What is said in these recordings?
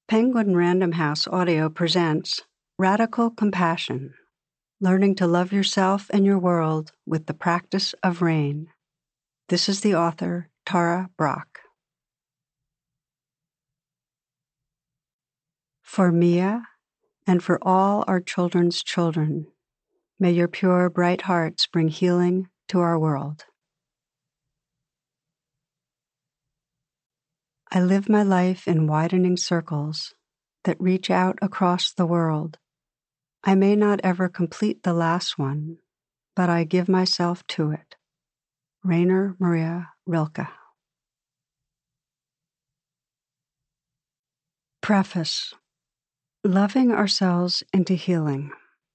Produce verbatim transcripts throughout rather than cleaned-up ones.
Penguin Random House Audio presents Radical Compassion, Learning to Love Yourself and Your World with the Practice of Rain. This is the author, Tara Brach. For Mia and for all our children's children, may your pure, bright hearts bring healing to our world. I live my life in widening circles that reach out across the world. I may not ever complete the last one, but I give myself to it. Rainer Maria Rilke. Preface. Loving ourselves into healing.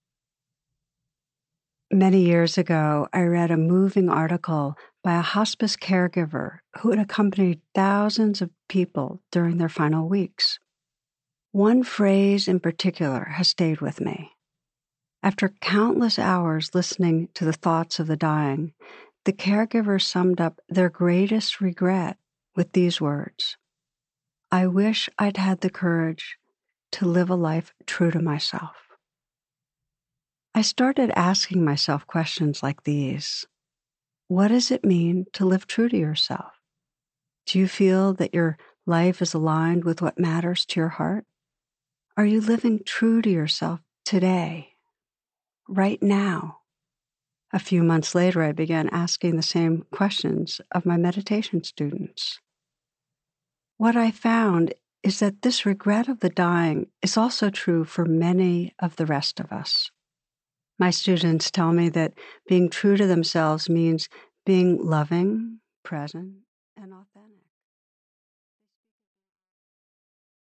Many years ago, I read a moving article by a hospice caregiver who had accompanied thousands of people during their final weeks. One phrase in particular has stayed with me. After countless hours listening to the thoughts of the dying, the caregiver summed up their greatest regret with these words: "I wish I'd had the courage to live a life true to myself." I started asking myself questions like these. What does it mean to live true to yourself? Do you feel that your life is aligned with what matters to your heart? Are you living true to yourself today, right now? A few months later, I began asking the same questions of my meditation students. What I found is that this regret of the dying is also true for many of the rest of us. My students tell me that being true to themselves means being loving, present, and authentic.